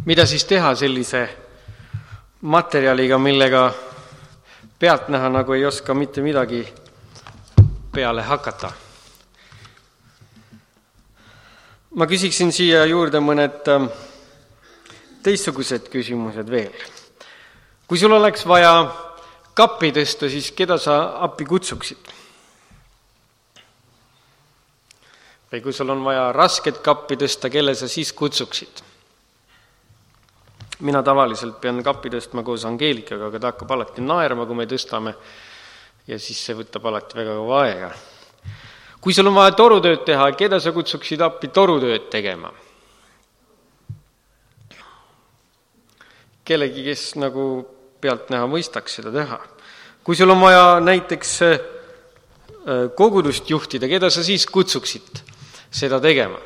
Mida siis teha sellise materjaliga, millega pealtnäha nagu ei oska mitte midagi peale hakata? Ma küsiksin siia juurde mõned teistsugused küsimused veel. Kui sul oleks vaja kappi tõsta, siis keda sa appi kutsuksid? Või kui sul on vaja rasket kappi tõsta, kelle sa siis kutsuksid? Mina tavaliselt pean kappi tõstma koos Angeelikaga, aga ta hakkab alati naerma, kui me tõstame, ja siis see võtab alati väga kaua aega. Kui sul on vaja torutööd teha, keda sa kutsuksid appi torutööd tegema? Kellegi, kes nagu pealtnäha mõistaks seda teha. Kui sul on vaja näiteks kogudust juhtida, keda sa siis kutsuksid seda tegema?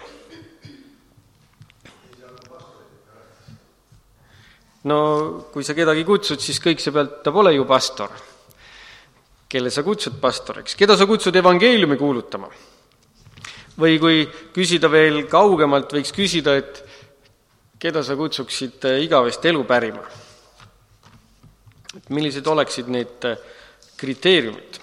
No kui sa kedagi kutsud, siis kõik see pealt ta pole ju pastor. Kelle sa kutsud pastoriks? Keda sa kutsud evangeeliumi kuulutama? Või kui küsida veel kaugemalt, võiks küsida, et keda sa kutsuksid igavest elu pärima? Millised oleksid need kriteeriumid?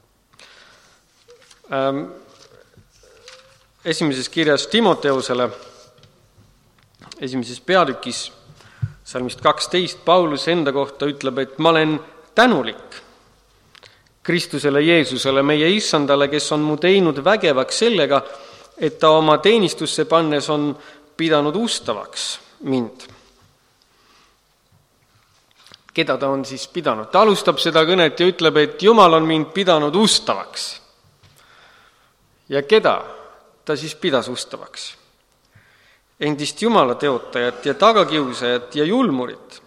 Esimeses kirjas Timoteusele, esimeses peatükis, salmist 12, Paulus enda kohta ütleb, et ma olen tänulik Kristusele Jeesusele, meie issandale, kes on mu teinud vägevaks sellega, et ta oma teenistusse pannes on pidanud ustavaks mind. Keda ta on siis pidanud? Ta alustab seda kõnet ja ütleb, et Jumal on mind pidanud ustavaks. Ja keda ta siis pidas ustavaks? Endist Jumala teotajat ja tagakiusajat ja julmurit.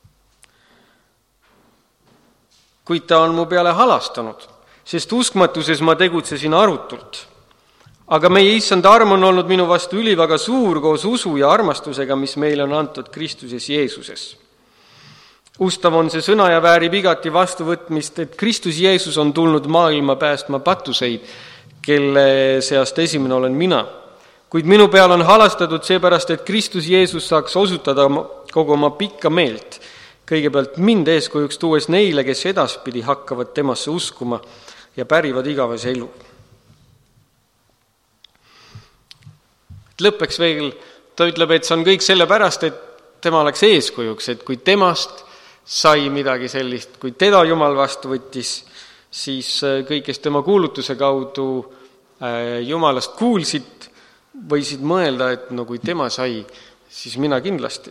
Kuid ta on mu peale halastanud, sest uskmatuses ma tegutsesin arutult. Aga meie issand arm on olnud minu vastu üliväga suur koos usu ja armastusega, mis meile on antud Kristuses Jeesuses. Ustav on see sõna ja väärib igati vastuvõtmist, et Kristus Jeesus on tulnud maailma päästma patuseid, kelle seast esimene olen mina. Kuid minu peal on halastatud seepärast, et Kristus Jeesus saaks osutada kogu oma pikka meelt, kõigepealt mind eeskujuks tuues neile, kes edaspidi hakkavad temasse uskuma ja pärivad igavese elu. Lõppeks veel, ta ütleb, et see on kõik sellepärast, et tema oleks eeskujuks, et kui temast sai midagi sellist, kui teda Jumal vastu võttis, siis kõik, kes tema kuulutuse kaudu Jumalast kuulsid, võisid mõelda, et no kui tema sai, siis mina kindlasti.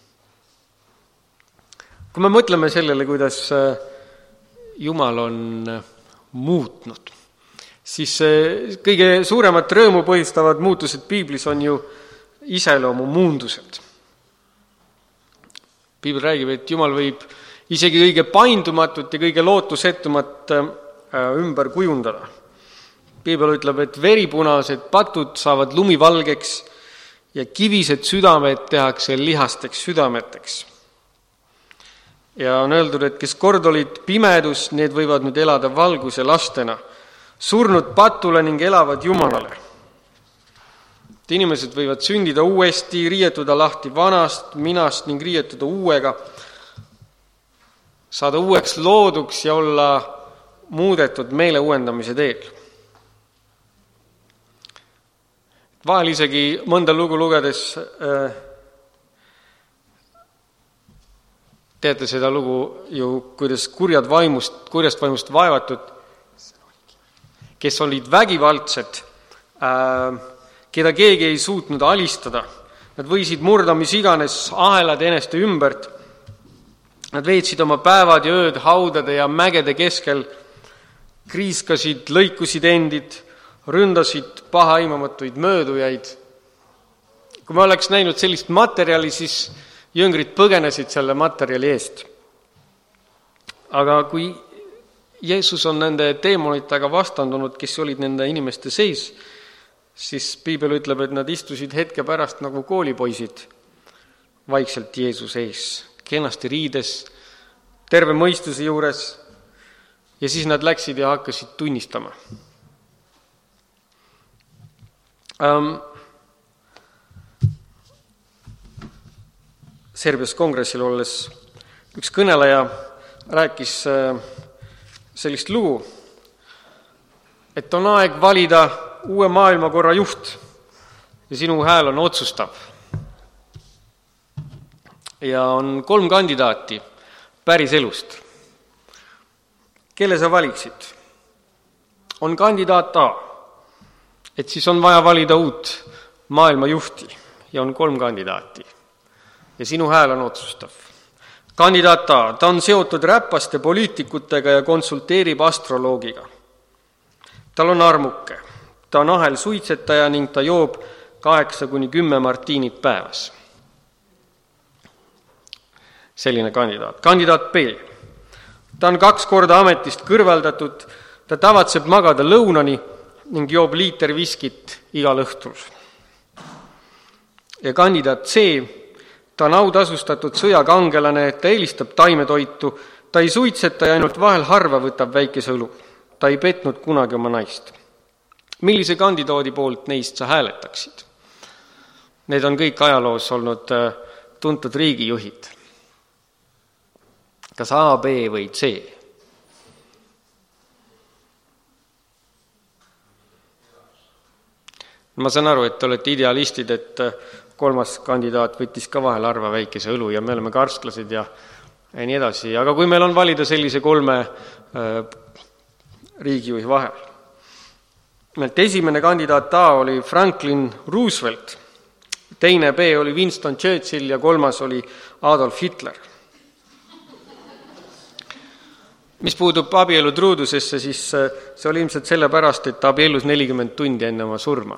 Kui me mõtleme sellele, kuidas Jumal on muutnud, siis kõige suuremat rõõmu põhjustavad muutused piiblis on ju iseloomu muundused. Piibel räägib, et Jumal võib isegi kõige paindumatut ja kõige lootusetumat ümber kujundada. Piibel ütleb, et veripunased patud saavad lumivalgeks ja kivised südamed tehakse lihasteks südameteks. Ja on öeldud, et kes kord olid pimedus, need võivad nüüd elada valguse lastena, surnud patule ning elavad Jumalale. Inimesed võivad sündida uuesti, riietuda lahti vanast, minast ning riietuda uuega, saada uueks looduks ja olla muudetud meele uuendamise teel. Vahel isegi mõnda lugu lugedes teate seda lugu ju, kuidas kurjast vaimust vaevatud, kes olid vägivaldsed, keda keegi ei suutnud alistada. Nad võisid murda mis iganes ahelad eneste ümbert. Nad veetsid oma päevad ja ööd haudade ja mägede keskel, kriiskasid, lõikusid endid, ründasid pahaimamatuid möödujaid. Kui me oleks näinud sellist materjali, siis jüngrid põgenesid selle materjali eest. Aga kui Jeesus on nende teemonitega vastandunud, kes olid nende inimeste seis, siis piibel ütleb, et nad istusid hetke pärast nagu koolipoisid vaikselt Jeesuse ees, kenasti riides, terve mõistuse juures, ja siis nad läksid ja hakkasid tunnistama. Serbias kongressil olles üks kõneleja rääkis sellist lugu, et on aeg valida uue maailmakorra juht ja sinu hääl on otsustav. Ja on 3 kandidaati päris elust. Kelle sa valiksid? On kandidaat A, et siis on vaja valida uut maailma juhti ja on 3 kandidaati. Ja sinu hääl on otsustav. Kandidaat A, ta on seotud räpaste poliitikutega ja konsulteerib astroloogiga. Tal on armuke, ta on ahel suitsetaja ning ta joob 8-10 martiinit päevas. Selline kandidaat. Kandidaat B, ta on 2 korda ametist kõrvaldatud, ta tavatseb magada lõunani ning joob liiter viskit igal õhtul. Ja kandidaat C, ta on autasustatud sõjakangelane, ta eelistab taimetoitu, ta ei suitseta ja ainult vahel harva võtab väikese õlu. Ta ei petnud kunagi oma naist. Millise kandidaadi poolt neist sa hääletaksid? Need on kõik ajaloos olnud tuntud riigijuhid. Kas A, B või C? Ma saan aru, et te olete idealistid, et 3. kandidaat võttis ka vahel harva väikese õlu ja me oleme karsklased ja nii edasi. Aga kui meil on valida sellise 3 riigijuhi vahel. Esimene kandidaat A oli Franklin Roosevelt, teine B oli Winston Churchill ja 3. oli Adolf Hitler. Mis puudub abielu truudusesse, siis see oli ilmselt sellepärast, et ta abiellus 40 tundi enne oma surma.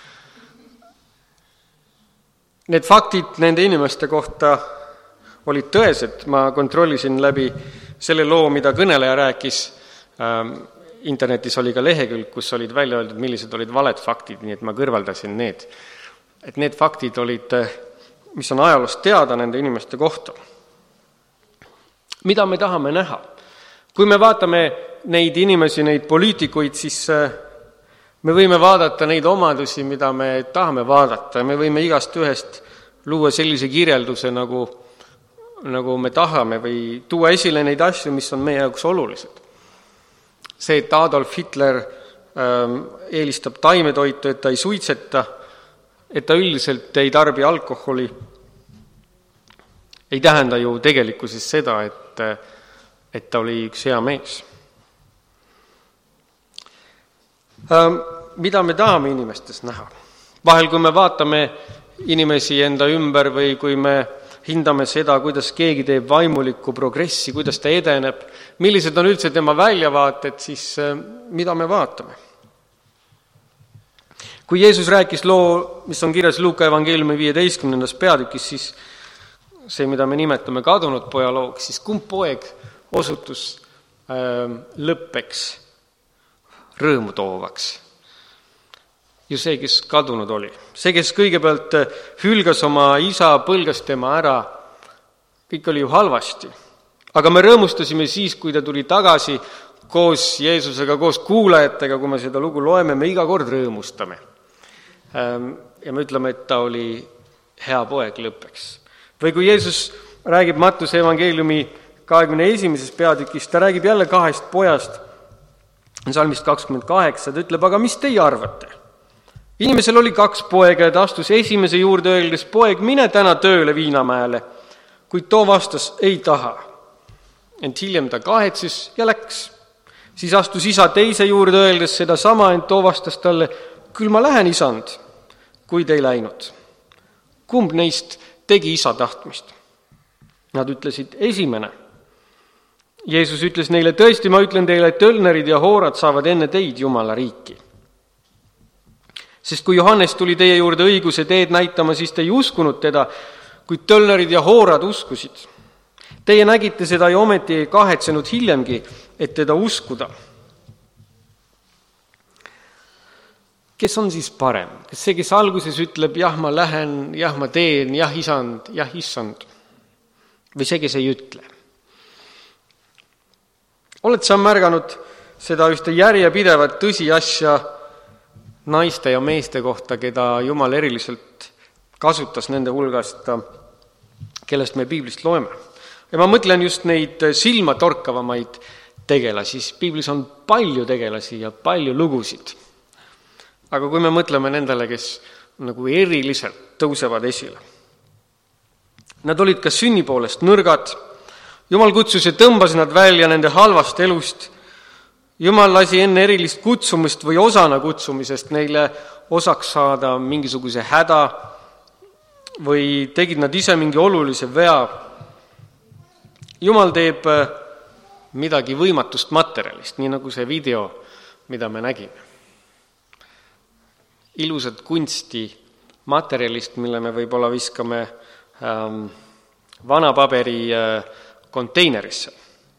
Need faktid nende inimeste kohta olid tõesed. Ma kontrollisin läbi selle loo, mida kõneleja rääkis. Internetis oli ka lehekülg, kus olid välja öeldud, millised olid valed faktid, nii et ma kõrvaldasin need. Et need faktid olid, mis on ajaloost teada nende inimeste kohta. Mida me tahame näha? Kui me vaatame neid inimesi, neid poliitikuid, siis me võime vaadata neid omadusi, mida me tahame vaadata. Me võime igast ühest luua sellise kirjelduse, nagu me tahame või tuua esile neid asju, mis on meie jaoks olulised. See, et Adolf Hitler eelistab taimetoitu, et ta ei suitseta, et ta üldiselt ei tarbi alkoholi, ei tähenda ju tegelikkuses seda, et ta oli üks hea mees. Mida me tahame inimestes näha? Vahel, kui me vaatame inimesi enda ümber või kui me hindame seda, kuidas keegi teeb vaimulikku progressi, kuidas ta edeneb, millised on üldse tema väljavaated, siis mida me vaatame? Kui Jeesus rääkis loo, mis on kirjas Luuka evangeeliumi 15. peatükis, siis see, mida me nimetame kadunud poja looks, siis kumb poeg osutus lõppeks rõõmu toovaks? Ju see, kes kadunud oli. See, kes kõigepealt hülgas oma isa, põlgas tema ära, kõik oli ju halvasti. Aga me rõõmustasime siis, kui ta tuli tagasi koos Jeesusega, koos kuulajatega, kui me seda lugu loeme, me iga kord rõõmustame. Ja me ütleme, et ta oli hea poeg lõppeks. Või kui Jeesus räägib Mattuse evangeeliumi 21. peatükis, ta räägib jälle 2 pojast, salmist 28, ta ütleb, aga mis teie arvate? Inimesel oli 2 poega ja ta astus esimese juurde öeldes, poeg, mine täna tööle Viinamäele, kuid too vastas, ei taha. Ent hiljem ta kahetses ja läks. Siis astus isa teise juurde öeldes seda sama, ent too vastas talle, küll ma lähen, isand, kuid ei läinud. Kumb neist tegi isa tahtmist? Nad ütlesid, esimene. Jeesus ütles neile, tõesti, ma ütlen teile, et tölnerid ja hoorad saavad enne teid Jumala riiki. Sest kui Johannes tuli teie juurde õiguse teed näitama, siis te ei uskunud teda, kuid tölnerid ja hoorad uskusid. Teie nägite seda ja ometi ei kahetsenud hiljemgi, et teda uskuda. Kes on siis parem? Kas see, kes alguses ütleb, jah, ma lähen, jah, ma teen, jah, isand, jah, issand? Või see, kes ei ütle? Oled sa märganud seda ühte järjepidevat tõsiasja naiste ja meeste kohta, keda Jumal eriliselt kasutas nende hulgast, kellest me piiblist loeme. Ja ma mõtlen just neid silmatorkavamaid tegelasi, siis piiblis on palju tegelasi ja palju lugusid. Aga kui me mõtleme nendele, kes nagu eriliselt tõusevad esile. Nad olid ka sünni poolest nõrgad, Jumal kutsus ja tõmbas nad välja nende halvast elust. Jumal lasi enne erilist kutsumist või osana kutsumisest neile osaks saada mingisuguse häda või tegid nad ise mingi olulise vea. Jumal teeb midagi võimatust materjalist, nii nagu see video, mida me nägime. Ilusat kunsti materjalist, mille me võib-olla viskame vana paberi konteinerisse.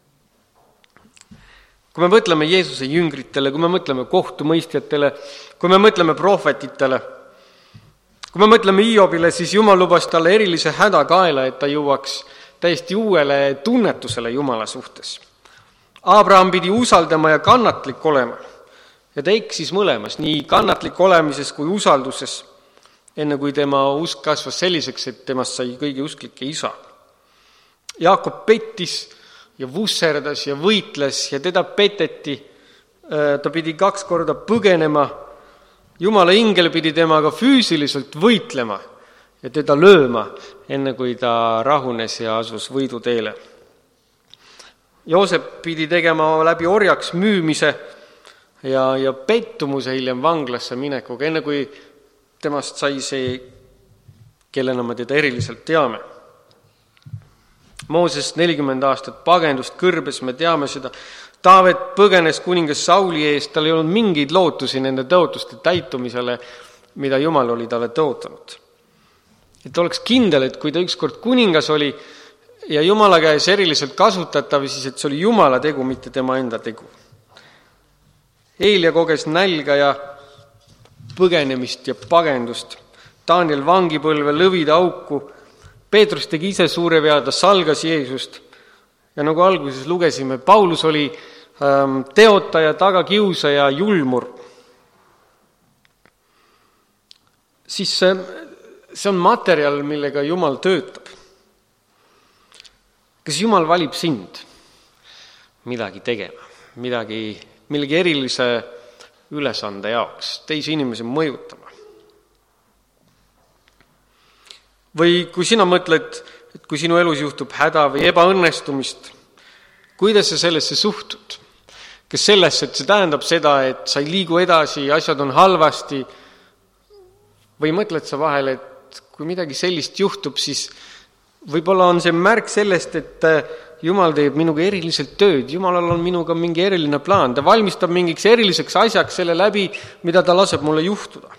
Kui me mõtleme Jeesuse jüngritele, kui me mõtleme kohtumõistjatele, kui me mõtleme prohvetitele, kui me mõtleme Hiobile, siis Jumal lubas talle erilise häda kaela, et ta jõuaks täiesti uuele tunnetusele Jumala suhtes. Abraham pidi usaldama ja kannatlik olema ja ta eksis mõlemas, nii kannatlik olemises kui usalduses, enne kui tema usk kasvas selliseks, et temast sai kõigi usklike isa. Jaakob pettis ja vusserdas ja võitles ja teda peteti, ta pidi 2 korda põgenema, Jumala ingel pidi temaga füüsiliselt võitlema ja teda lööma, enne kui ta rahunes ja asus võiduteele. Joosep pidi tegema läbi orjaks müümise ja pettumuse hiljem vanglasse minekuga, enne kui temast sai see, kellena me teda eriliselt teame. Mooses 40 aastat pagendust kõrbes, me teame seda. Taavet põgenes kuningas Sauli eest, tal ei olnud mingeid lootusi nende tõotuste täitumisele, mida Jumal oli talle tõotanud. Et oleks kindel, et kui ta ükskord kuningas oli ja Jumala käes eriliselt kasutatav, siis et see oli Jumala tegu, mitte tema enda tegu. Eelia koges nälga ja põgenemist ja pagendust. Daniel vangipõlve, lõvide auku. Peetrus tegi ise suure vea, ta salgas Jeesust. Ja nagu alguses lugesime, Paulus oli teotaja, tagakiusaja, julmur. Siis see on materjal, millega Jumal töötab. Kas Jumal valib sind midagi tegema, millegi erilise ülesande jaoks, teisi inimesi mõjutama? Või kui sina mõtled, et kui sinu elus juhtub häda või ebaõnnestumist, kuidas sa sellesse suhtud? Kas sellesse, et see tähendab seda, et sa ei liigu edasi, asjad on halvasti, või mõtled sa vahel, et kui midagi sellist juhtub, siis võib-olla on see märk sellest, et Jumal teeb minuga eriliselt tööd, Jumalal on minuga mingi eriline plaan, ta valmistab mingiks eriliseks asjaks selle läbi, mida ta laseb mulle juhtuda.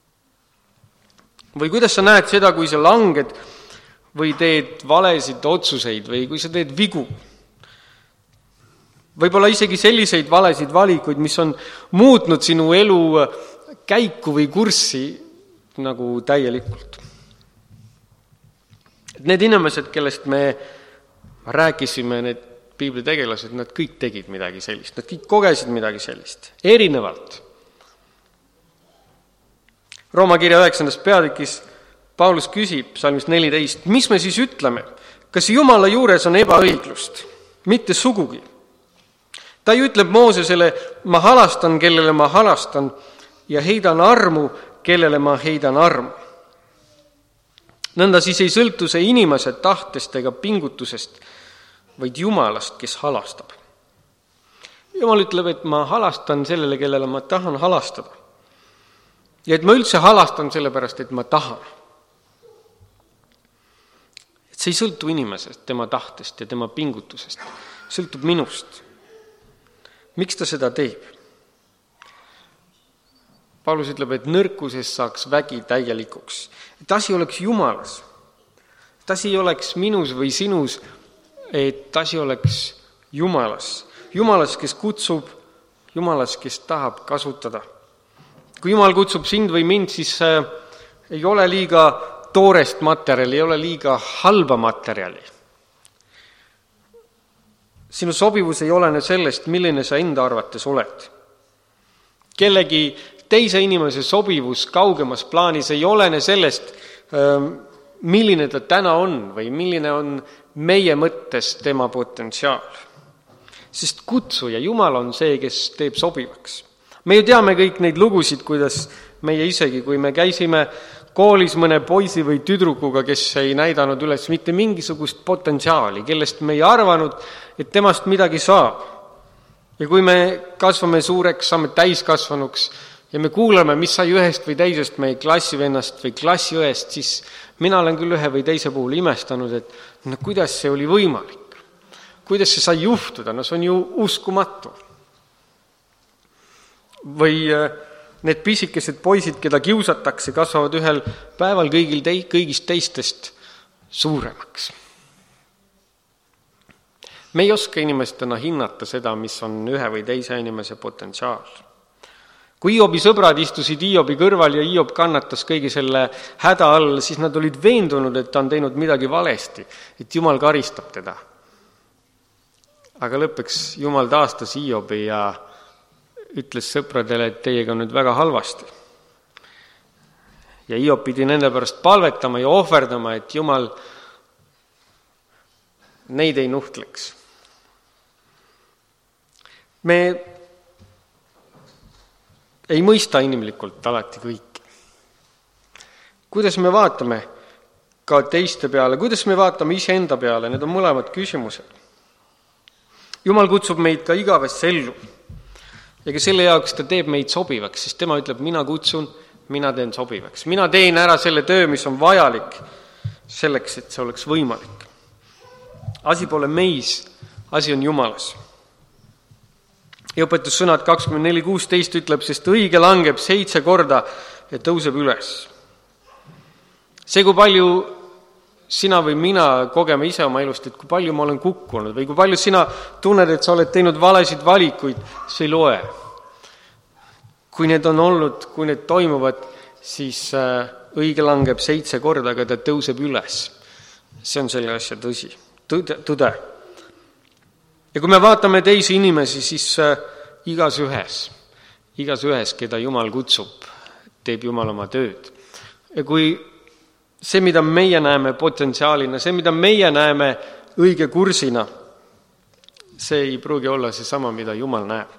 Või kuidas sa näed seda, kui sa langed või teed valesid otsuseid või kui sa teed vigu? Võib-olla isegi selliseid valesid valikuid, mis on muutnud sinu elu käiku või kurssi nagu täielikult. Need inimesed, kellest me rääkisime, need piiblitegelased, nad kõik tegid midagi sellist, nad kõik kogesid midagi sellist, erinevalt. Rooma kirja 9. peatükis Paulus küsib salmis 14, mis me siis ütleme? Kas Jumala juures on ebaõiglust? Mitte sugugi. Ta ju ütleb Moosesele, ma halastan, kellele ma halastan, ja heidan armu, kellele ma heidan armu. Nõnda siis ei sõltu see inimese tahtest ega pingutusest, vaid Jumalast, kes halastab. Jumal ütleb, et ma halastan sellele, kellele ma tahan halastada. Ja et ma üldse halastan sellepärast, et ma tahan. Et see ei sõltu inimesest, tema tahtest ja tema pingutusest. Sõltub minust. Miks ta seda teeb? Paulus ütleb, et nõrkuses saaks vägi täielikuks. Et asi oleks Jumalas. Et asi oleks minus või sinus, et asi oleks Jumalas. Jumalas, kes kutsub, Jumalas, kes tahab kasutada. Kui Jumal kutsub sind või mind, siis ei ole liiga toorest materjali, ei ole liiga halba materjali. Sinu sobivus ei olene sellest, milline sa enda arvates oled. Kellegi teise inimese sobivus kaugemas plaanis ei olene sellest, milline ta täna on või milline on meie mõttes tema potentsiaal. Sest kutsuja, Jumal on see, kes teeb sobivaks. Me ju teame kõik neid lugusid, kuidas meie isegi, kui me käisime koolis mõne poisi või tüdrukuga, kes ei näidanud üles mitte mingisugust potentsiaali, kellest me ei arvanud, et temast midagi saab. Ja kui me kasvame suureks, saame täiskasvanuks ja me kuuleme, mis sai ühest või teisest meie klassivennast või klassiõest, siis mina olen küll ühe või teise puhul imestanud, et kuidas see oli võimalik. Kuidas see sai juhtuda? See on ju uskumatu. Või need pisikesed poisid, keda kiusatakse, kasvavad ühel päeval kõigist teistest suuremaks. Me ei oska inimestena hinnata seda, mis on ühe või teise inimese potentsiaal. Kui Hiobi sõbrad istusid Hiobi kõrval ja Hiob kannatas kõigi selle häda all, siis nad olid veendunud, et ta on teinud midagi valesti, et Jumal karistab teda. Aga lõpuks Jumal taastas Hiobi ja ütles sõpradele, et teiega on nüüd väga halvasti. Ja Hiob pidi nende pärast palvetama ja ohverdama, et Jumal neid ei nuhtleks. Me ei mõista inimlikult alati kõiki. Kuidas me vaatame ka teiste peale, kuidas me vaatame iseenda peale, need on mõlemad küsimused. Jumal kutsub meid ka igavesse ellu. Ja ka selle jaoks ta teeb meid sobivaks, sest tema ütleb, mina kutsun, mina teen sobivaks. Mina teen ära selle töö, mis on vajalik selleks, et see oleks võimalik. Asi pole meis, asi on Jumalas. Ja õpetussõnad 24:16 ütleb, sest õige langeb 7 korda ja tõuseb üles. See, kui palju sina või mina kogeme ise oma elust, et kui palju ma olen kukkunud või kui palju sina tunned, et sa oled teinud valesid valikuid, see ei loe. Kui need on olnud, kui need toimuvad, siis õige langeb 7 korda, aga ta tõuseb üles. See on selle asja tõde. Ja kui me vaatame teisi inimesi, siis igas ühes, keda Jumal kutsub, teeb Jumal oma tööd. Ja kui see, mida meie näeme potentsiaalina, see, mida meie näeme õige kursina, see ei pruugi olla see sama, mida Jumal näeb.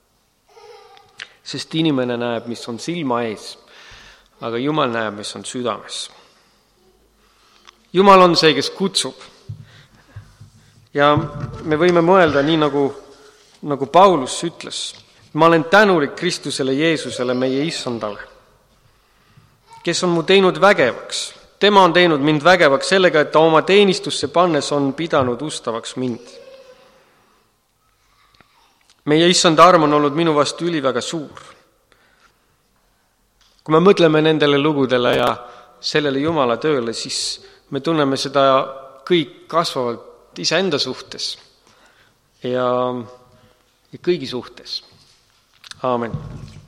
Sest inimene näeb, mis on silma ees, aga Jumal näeb, mis on südames. Jumal on see, kes kutsub. Ja me võime mõelda nii, nagu Paulus ütles. Ma olen tänulik Kristusele Jeesusele, meie issandale, kes on mu teinud vägevaks. Tema on teinud mind vägevaks sellega, et ta oma teenistusse pannes on pidanud ustavaks mind. Meie issanda arm on olnud minu vastu üliväga suur. Kui me mõtleme nendele lugudele ja sellele Jumala tööle, siis me tunneme seda kõik kasvavalt iseenda suhtes ja kõigi suhtes. Aamen.